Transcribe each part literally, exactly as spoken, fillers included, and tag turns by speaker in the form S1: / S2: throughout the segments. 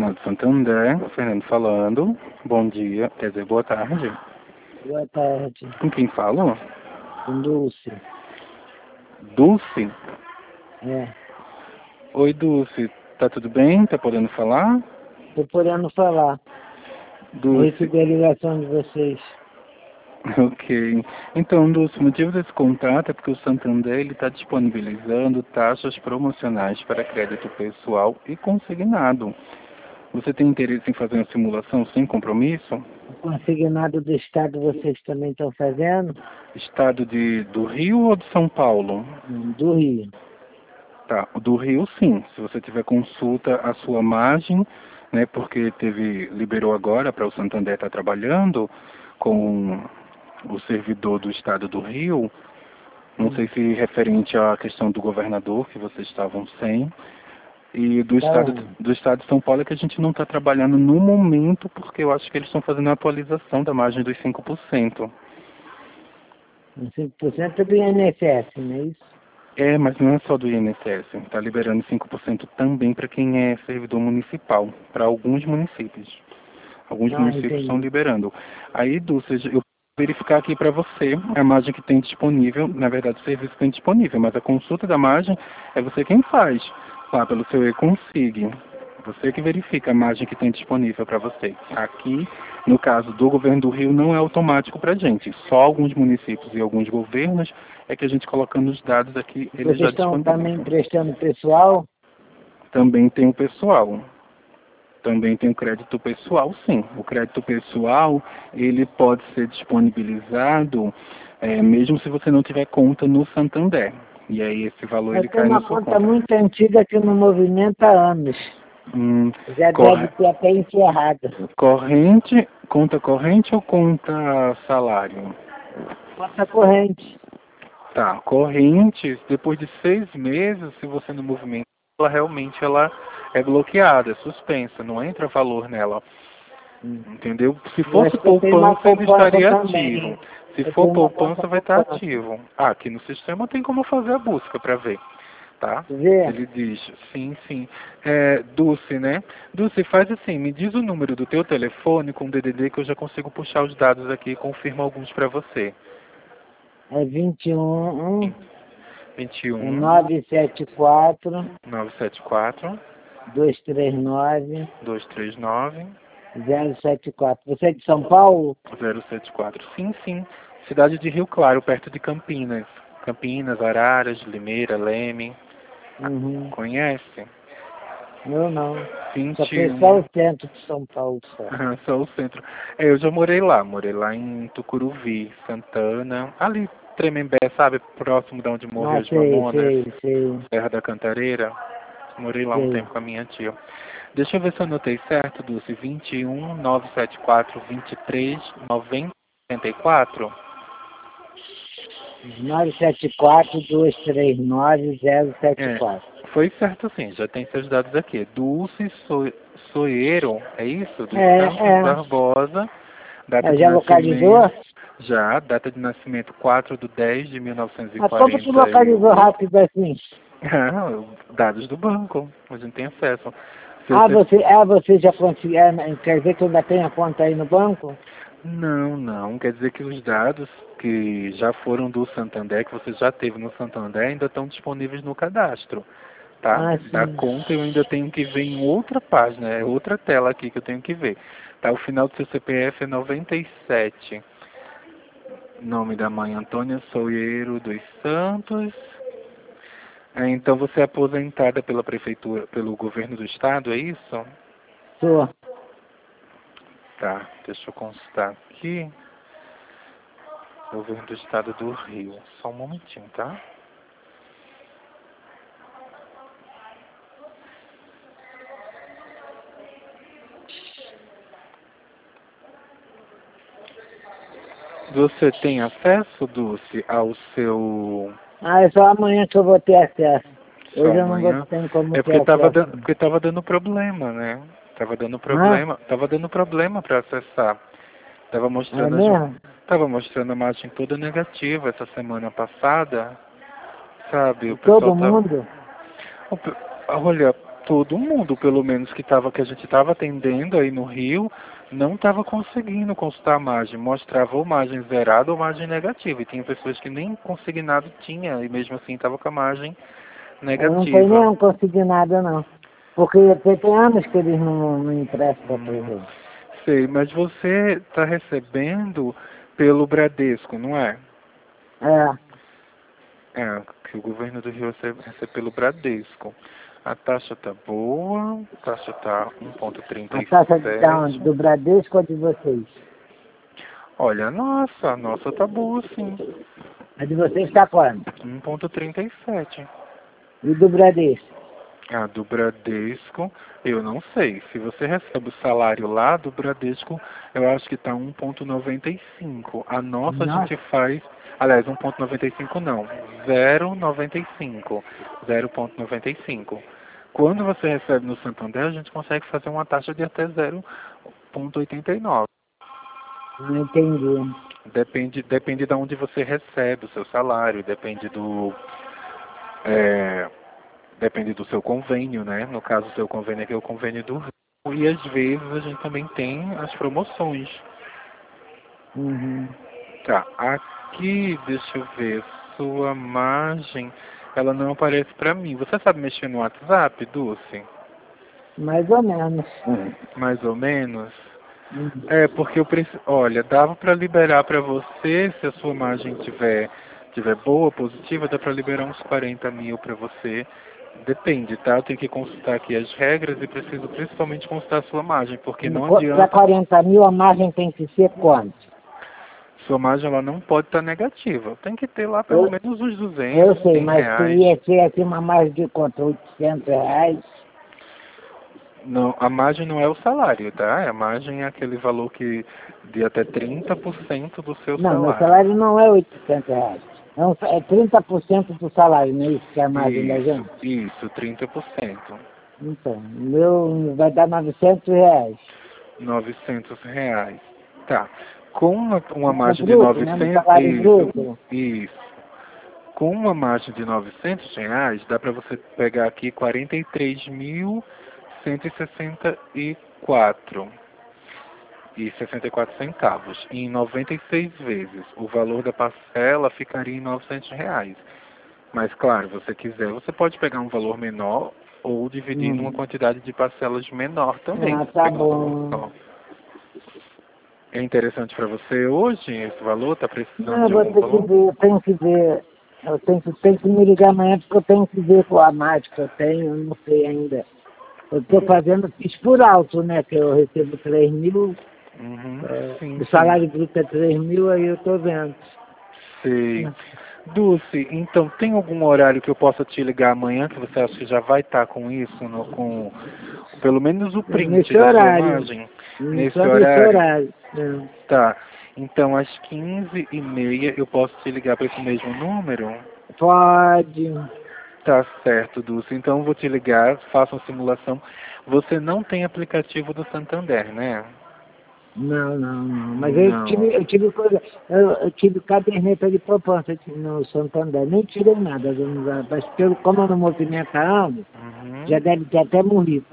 S1: Nacional de Santander, Fernando falando. Bom dia, quer dizer, boa tarde.
S2: Boa tarde.
S1: Com quem falo?
S2: Com Dulce.
S1: Dulce?
S2: É.
S1: Oi, Dulce. Tá tudo bem? Tá podendo falar?
S2: Tô podendo falar.
S1: Dulce.
S2: Recebi a ligação de vocês.
S1: Ok. Então, Dulce, o motivo desse contato é porque o Santander está disponibilizando taxas promocionais para crédito pessoal e consignado. Você tem interesse em fazer uma simulação sem compromisso?
S2: O consignado do Estado vocês também estão fazendo?
S1: Estado de, do Rio ou de São Paulo?
S2: Do Rio.
S1: Tá, do Rio sim. Se você tiver consulta à sua margem, né, porque teve, liberou agora para o Santander estar trabalhando com o servidor do Estado do Rio, não
S2: Hum.
S1: sei se referente à questão do governador, que vocês estavam sem, e do
S2: Tá
S1: estado,
S2: onde?
S1: do estado de São Paulo é que a gente não está trabalhando no momento, porque eu acho que eles estão fazendo a atualização da margem dos cinco por cento.
S2: cinco por cento do I N S S, não é isso?
S1: É, mas não é só do I N S S, está liberando cinco por cento também para quem é servidor municipal, para alguns municípios. Alguns
S2: Ah,
S1: municípios estão
S2: entendi.
S1: liberando. Aí, Dulce, eu vou verificar aqui para você a margem que tem disponível, na verdade o serviço tem disponível, mas a consulta da margem é você quem faz, lá pelo seu e-consig. Você que verifica a margem que tem disponível para você. Aqui, no caso do governo do Rio, não é automático para a gente. Só alguns municípios e alguns governos é que a gente colocando os dados aqui, eles
S2: Vocês
S1: já
S2: estão também
S1: disponibilizam.
S2: emprestando pessoal?
S1: Também tem o pessoal. Também tem o crédito pessoal, sim. O crédito pessoal, ele pode ser disponibilizado é, mesmo se você não tiver conta no Santander. E aí esse valor
S2: Eu
S1: ele
S2: tenho
S1: cai na
S2: uma
S1: sua
S2: conta
S1: conta.
S2: muito antiga aqui no movimento há anos.
S1: Hum,
S2: Já deve
S1: corre...
S2: ter até encerrada.
S1: Corrente, conta corrente ou conta salário?
S2: Conta corrente.
S1: Tá, corrente, depois de seis meses, se você não movimenta, ela realmente ela é bloqueada, é suspensa, não entra valor nela.
S2: Hum.
S1: Entendeu? Se
S2: Eu
S1: fosse
S2: acho que eu tenho uma
S1: poupança, ele
S2: poupança
S1: estaria
S2: também.
S1: ativo. Se
S2: Eu
S1: for
S2: tenho uma conta
S1: poupança, vai estar
S2: poupança.
S1: ativo. Ah, aqui no sistema tem como fazer a busca para ver, tá?
S2: Vê?
S1: Ele diz, sim, sim. É, Dulce, né? Dulce, faz assim, me diz o número do teu telefone com D D D que eu já consigo puxar os dados aqui e confirmo alguns para você.
S2: É vinte e um,
S1: vinte e
S2: é
S1: um,
S2: nove sete quatro,
S1: nove sete quatro,
S2: dois três nove,
S1: dois três nove,
S2: zero sete quatro. Você é de São Paulo?
S1: zero sete quatro. Sim, sim. Cidade de Rio Claro, perto de Campinas. Campinas, Araras, Limeira, Leme.
S2: Uhum.
S1: Conhece?
S2: Eu não. Só
S1: vinte e
S2: conheço só
S1: um.
S2: o centro de São Paulo só.
S1: Só o centro. É, eu já morei lá. Morei lá em Tucuruvi, Santana. Ali, Tremembé, sabe? Próximo de onde morreu
S2: Ah,
S1: os
S2: sei,
S1: Mamonas.
S2: sei, sei,
S1: Serra da Cantareira. Morei lá um
S2: sei.
S1: tempo com a minha tia. Deixa eu ver se eu anotei certo, Dulce. vinte e um, nove sete quatro, vinte e três, noventa e quatro.
S2: nove sete quatro, dois três nove, zero sete
S1: É,
S2: quatro.
S1: foi certo sim, já tem seus dados aqui. Dulce So- Soeiro, é isso? Dos
S2: É,
S1: Santos
S2: é.
S1: Barbosa, data
S2: É,
S1: de
S2: já localizou?
S1: nascimento, já, data de nascimento quatro de dez de mil novecentos e
S2: Mas como tu
S1: quarenta e
S2: localizou
S1: oito.
S2: rápido assim?
S1: Ah, dados do banco, a gente tem acesso. Seu
S2: Ah,
S1: C-
S2: você, ah, você já conseguiu, é, quer dizer que ainda tem a conta aí no banco?
S1: Não, não, quer dizer que os dados que já foram do Santander, que você já teve no Santander, ainda estão disponíveis no cadastro. Tá?
S2: Ah,
S1: Da
S2: sim.
S1: conta eu ainda tenho que ver em outra página, é outra tela aqui que eu tenho que ver. Tá? O final do seu C P F é noventa e sete. Nome da mãe Antônia Soeiro dos Santos. É, então você é aposentada pela prefeitura, pelo governo do estado, é isso?
S2: Sou.
S1: Tá, deixa eu constar aqui. Governo do estado do Rio. Só um momentinho, tá? Você tem acesso, Dulce, ao seu...
S2: Ah, é só amanhã que eu vou ter acesso.
S1: Só
S2: Hoje eu não vou
S1: amanhã?
S2: ter como
S1: É
S2: ter
S1: porque tava,
S2: acesso.
S1: dando, porque tava dando problema, né? Tava dando
S2: Ah,
S1: problema, tava dando problema para acessar. Tava
S2: é
S1: mostrando, as,
S2: mesmo?
S1: tava mostrando a margem toda negativa essa semana passada, sabe?
S2: De
S1: O pessoal
S2: todo
S1: tava...
S2: mundo?
S1: o pe- Olha, todo mundo, pelo menos que, tava, que a gente estava atendendo aí no Rio, não estava conseguindo consultar a margem. Mostrava ou margem zerada ou margem negativa. E tinha pessoas que nem consignado tinha, e mesmo assim estava com a margem
S2: Eu não tenho
S1: negativa.
S2: nenhum consignado, não. Porque tem tem anos que eles não, não emprestam pra
S1: Hum,
S2: gente.
S1: sei, mas você está recebendo pelo Bradesco, não é?
S2: É,
S1: É, que o governo do Rio recebe, recebe pelo Bradesco. A taxa tá boa, a taxa tá um ponto trinta
S2: a
S1: e
S2: taxa de, da,
S1: sete.
S2: do Bradesco ou de vocês?
S1: Olha, a nossa, a nossa tá boa sim.
S2: A de vocês está quanto?
S1: um ponto trinta e sete.
S2: E do Bradesco?
S1: A do Bradesco, eu não sei. Se você recebe o salário lá do Bradesco, eu acho que tá um ponto noventa e cinco. A nossa a
S2: Nossa,
S1: gente faz, aliás, um ponto noventa e cinco não, zero vírgula noventa e cinco. zero vírgula noventa e cinco. Quando você recebe no Santander, a gente consegue fazer uma taxa de até zero vírgula oitenta e nove.
S2: não entendi.
S1: Depende, depende de onde você recebe o seu salário, depende do, é, depende do seu convênio, né? No caso, o seu convênio aqui é o convênio do Rio. E às vezes a gente também tem as promoções.
S2: Uhum.
S1: Tá, aqui, deixa eu ver, sua margem, ela não aparece pra mim. Você sabe mexer no WhatsApp, Dulce?
S2: Mais ou menos.
S1: Mais ou menos?
S2: Uhum.
S1: É, porque eu preciso. Olha, dava para liberar para você, se a sua margem tiver, tiver boa, positiva, dá para liberar uns quarenta mil para você. Depende, tá? Eu tenho que consultar aqui as regras e preciso principalmente consultar a sua margem, porque não
S2: Para
S1: adianta.
S2: quarenta mil a margem tem que ser quanto?
S1: Sua margem ela não pode estar negativa. Tem que ter lá pelo
S2: Eu,
S1: menos uns
S2: eu
S1: duzentos,
S2: sei,
S1: cem
S2: mas
S1: reais.
S2: seria ser assim uma margem de quanto? oitocentos reais?
S1: Não, a margem não é o salário, tá? A margem é aquele valor que de até trinta por cento do seu
S2: Não, meu
S1: salário.
S2: salário não é oitocentos reais. É, um, é trinta por cento do salário, não é isso que é a margem da
S1: Isso,
S2: gente?
S1: isso, trinta por cento.
S2: Então, o meu vai dar novecentos reais.
S1: Novecentos reais. Tá. Com uma, uma
S2: No
S1: margem de
S2: bruto, né? No
S1: novecentos,
S2: salário
S1: isso,
S2: bruto.
S1: isso. Com uma margem de novecentos reais, dá para você pegar aqui quarenta e três mil cento e sessenta e quatro e sessenta e quatro centavos. Em noventa e seis vezes. O valor da parcela ficaria em novecentos reais. Mas, claro, se você quiser, você pode pegar um valor menor ou dividir numa
S2: Hum.
S1: quantidade de parcelas menor também.
S2: Ah,
S1: Se
S2: tá
S1: pegar um valor
S2: bom.
S1: só. É interessante para você hoje esse valor? Está precisando
S2: Não, eu
S1: de
S2: vou
S1: algum
S2: ter que
S1: valor?
S2: ver, eu tenho que ver. Eu tenho que, tenho que me ligar amanhã porque eu tenho que ver qual a margem que eu tenho, eu não sei ainda. Eu estou
S1: Hum.
S2: fazendo, fiz por alto, né? Que eu recebo três mil,
S1: Uhum.
S2: é,
S1: Sim,
S2: o
S1: sim.
S2: salário bruto é três mil, aí eu estou vendo.
S1: Sei. Dulce, então tem algum horário que eu possa te ligar amanhã que você acha que já vai estar com isso, no, com pelo menos o print
S2: Nesse
S1: da sua
S2: horário.
S1: margem?
S2: Só
S1: Nesse
S2: nesse
S1: horário?
S2: horário. É.
S1: Tá. Então às quinze e meia eu posso te ligar para esse mesmo número?
S2: Pode.
S1: Tá certo, Dulce. Então eu vou te ligar, faça uma simulação. Você não tem aplicativo do Santander, né?
S2: Não, não, não. Mas eu
S1: Não.
S2: tive, eu tive coisa, eu, eu tive caderneta de poupança no Santander. Nem tirei nada, vamos lá. Mas pelo, como eu não movimento há anos, já
S1: Uhum.
S2: deve ter até morrido.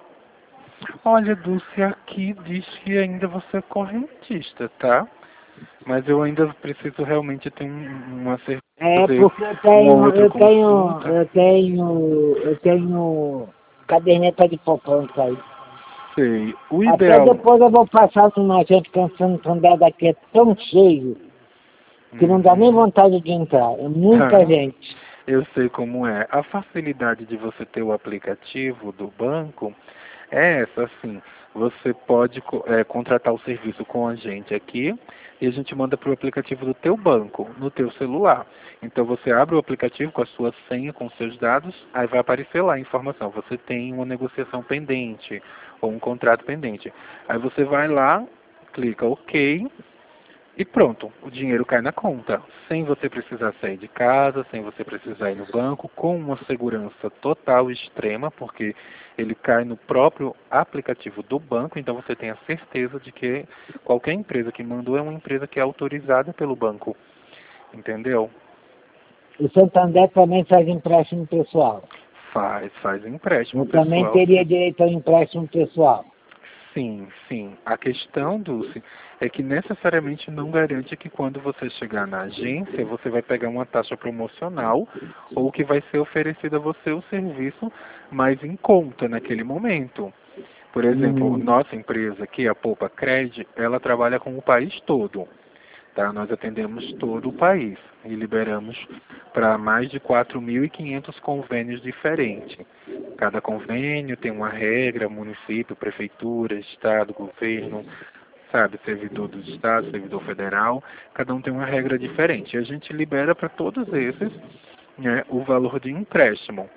S1: Olha, Dulce, aqui diz que ainda você é correntista, tá? Mas eu ainda preciso realmente ter um, uma certeza,
S2: É
S1: fazer
S2: porque eu
S1: uma
S2: tenho,
S1: outra
S2: eu tenho,
S1: consulta.
S2: eu tenho, eu tenho caderneta de poupança aí.
S1: Sei. O
S2: Até
S1: ideal.
S2: depois eu vou passar numa gente que o Santander daqui é tão cheio que não dá nem
S1: Uhum.
S2: vontade de entrar. É muita
S1: Tá.
S2: gente.
S1: Eu sei como é. A facilidade de você ter o aplicativo do banco é essa, assim. Você pode co- é, contratar o serviço com a gente aqui e a gente manda para o aplicativo do teu banco, no teu celular. Então você abre o aplicativo com a sua senha, com os seus dados, aí vai aparecer lá a informação. Você tem uma negociação pendente ou um contrato pendente. Aí você vai lá, clica OK. E pronto, o dinheiro cai na conta, sem você precisar sair de casa, sem você precisar ir no banco, com uma segurança total e extrema, porque ele cai no próprio aplicativo do banco, então você tem a certeza de que qualquer empresa que mandou é uma empresa que é autorizada pelo banco, entendeu?
S2: O Santander também faz empréstimo pessoal.
S1: Faz, faz empréstimo
S2: Eu também
S1: pessoal.
S2: teria direito ao empréstimo pessoal.
S1: Sim, sim. A questão, Dulce, é que necessariamente não garante que quando você chegar na agência, você vai pegar uma taxa promocional ou que vai ser oferecido a você o serviço mais em conta naquele momento. Por exemplo,
S2: Hum.
S1: nossa empresa aqui, a Poupa Cred, ela trabalha com o país todo. Tá? Nós atendemos todo o país e liberamos para mais de quatro mil e quinhentos convênios diferentes. Cada convênio tem uma regra, município, prefeitura, estado, governo, sabe, servidor do estado, servidor federal, cada um tem uma regra diferente. E a gente libera para todos esses, né, o valor de empréstimo.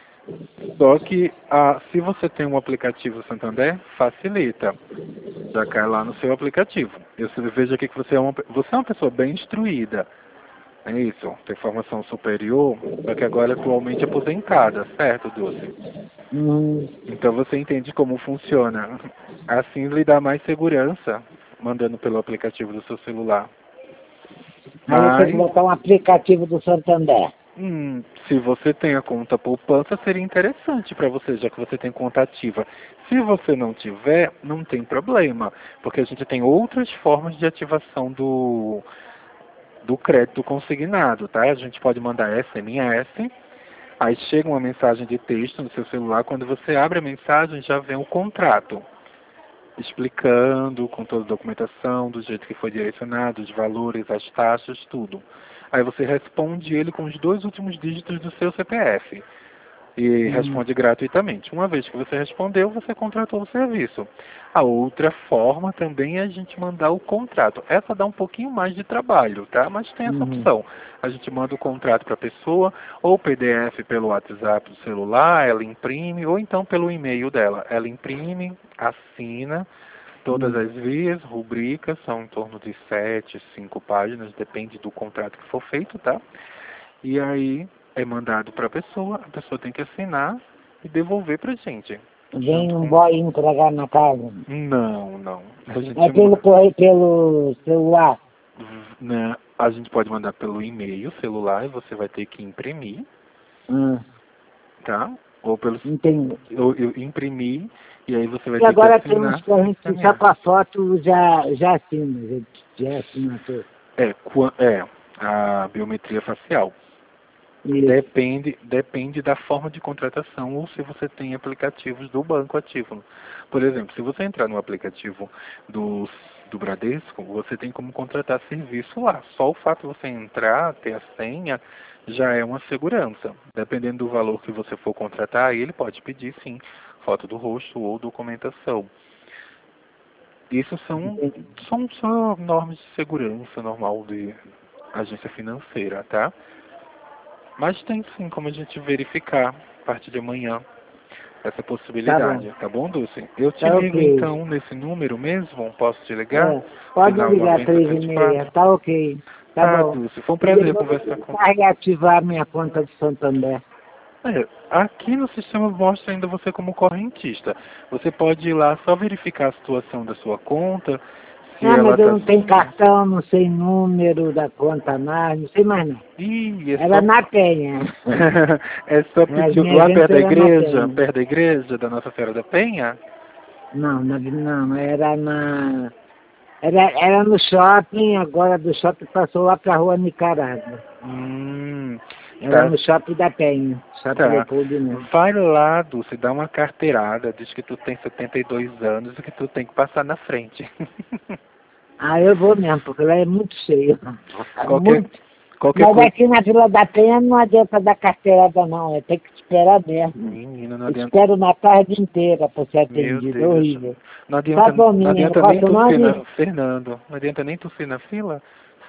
S1: Só que ah, se você tem um aplicativo Santander, facilita. Já cai lá no seu aplicativo. Eu vejo aqui que você é uma, você é uma pessoa bem instruída. É isso, tem formação superior, só que agora atualmente aposentada, certo, Dulce?
S2: Hum.
S1: Então você entende como funciona. Assim lhe dá mais segurança, mandando pelo aplicativo do seu celular.
S2: Aí eu tenho
S1: Mas,
S2: que botar um aplicativo do Santander.
S1: hum, se você tem a conta poupança, seria interessante para você, já que você tem conta ativa. Se você não tiver, não tem problema, porque a gente tem outras formas de ativação do, do crédito consignado, tá? A gente pode mandar S M S, aí chega uma mensagem de texto no seu celular, quando você abre a mensagem já vem o contrato, explicando com toda a documentação, do jeito que foi direcionado, os valores, as taxas, tudo. Aí você responde ele com os dois últimos dígitos do seu C P F. E
S2: Hum.
S1: responde gratuitamente. Uma vez que você respondeu, você contratou o serviço. A outra forma também é a gente mandar o contrato. Essa dá um pouquinho mais de trabalho, tá? Mas tem essa
S2: Uhum.
S1: opção. A gente manda o contrato para a pessoa, ou P D F pelo WhatsApp do celular, ela imprime, ou então pelo e-mail dela. Ela imprime, assina, todas
S2: Hum.
S1: as vias, rubricas, são em torno de sete, cinco páginas, depende do contrato que for feito, tá? E aí é mandado para a pessoa, a pessoa tem que assinar e devolver para a gente.
S2: Vem
S1: Junto
S2: um
S1: com...
S2: boy entregar na casa.
S1: Não, não. A gente,
S2: É pelo correio, pelo celular.
S1: né, a gente pode mandar pelo e-mail, celular, e você vai ter que imprimir,
S2: Hum.
S1: tá? Ou pelo
S2: Entendi.
S1: ou, eu imprimir, e aí você vai
S2: E
S1: ter que
S2: agora tem uns
S1: assinar.
S2: que a gente só com a foto já, já assina, já, já assina tudo.
S1: É, qua- é, a biometria facial.
S2: Isso.
S1: Depende, depende da forma de contratação ou se você tem aplicativos do banco ativo. Por exemplo, se você entrar no aplicativo do, do Bradesco, você tem como contratar serviço lá. Só o fato de você entrar, ter a senha, já é uma segurança. Dependendo do valor que você for contratar, ele pode pedir sim, foto do rosto ou documentação. Isso são, são só normas de segurança normal de agência financeira, tá? Mas tem sim como a gente verificar a partir de amanhã essa
S2: Tá bom.
S1: possibilidade, tá bom, Dulce? Eu te
S2: Tá
S1: ligo
S2: ok.
S1: então nesse número mesmo, posso te ligar?
S2: É, pode
S1: Final
S2: ligar
S1: noventa
S2: três e
S1: vinte e
S2: meia,
S1: quatro?
S2: tá ok. Tá
S1: Tá,
S2: bom.
S1: Dulce, foi um
S2: E
S1: prazer
S2: depois eu
S1: conversar
S2: tenho
S1: com
S2: que reativar minha conta de Santander.
S1: É, aqui no sistema mostra ainda você como correntista. Você pode ir lá só verificar a situação da sua conta, se
S2: Ah,
S1: ela
S2: mas eu
S1: está...
S2: não tenho cartão, não sei número da conta mais, não sei mais não.
S1: Ih, é
S2: Era
S1: só...
S2: na Penha.
S1: é só
S2: As
S1: pedir
S2: minhas
S1: lá perto
S2: ventas
S1: da
S2: eram na
S1: igreja,
S2: Penha.
S1: perto da igreja da Nossa Senhora da Penha?
S2: Não, na, não, era na... Era, era no shopping, agora do shopping passou lá pra rua Nicarágua.
S1: Hum,
S2: Era
S1: tá,
S2: no shopping da Penha, shopping
S1: tá.
S2: Leopoldo Neto.
S1: Vai lá, Dulce, dá uma carteirada, diz que tu tem setenta e dois anos e que tu tem que passar na frente.
S2: Ah, eu vou mesmo, porque lá é muito cheio.
S1: Qualquer,
S2: Muito.
S1: qualquer
S2: Mas
S1: coisa...
S2: aqui na Vila da Penha não adianta dar carteirada não, é ter que esperar mesmo.
S1: Menina, não adianta...
S2: Espero uma tarde inteira para ser
S1: Meu
S2: atendido, é
S1: Deus.
S2: horrível.
S1: Não
S2: Tá
S1: adianta,
S2: bom,
S1: não
S2: menino,
S1: adianta
S2: qual é
S1: nem
S2: seu
S1: tossir na...
S2: nome?
S1: Fernando, não adianta nem tossir na fila?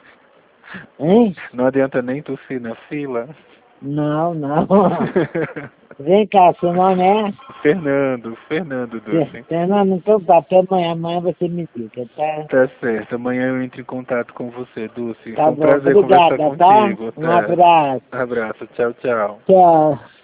S2: Hein?
S1: Não adianta nem tossir na fila?
S2: Não, não. Vem cá, seu nome é?
S1: Fernando, Fernando, Dulce.
S2: Fernando, então tá, até amanhã, amanhã você me liga, tá?
S1: Tá certo, amanhã eu entro em contato com você, Dulce.
S2: Tá
S1: Foi um
S2: bom,
S1: prazer conversar
S2: obrigada, tá?
S1: contigo.
S2: Um
S1: Tá.
S2: abraço.
S1: Abraço, tchau, tchau.
S2: Tchau.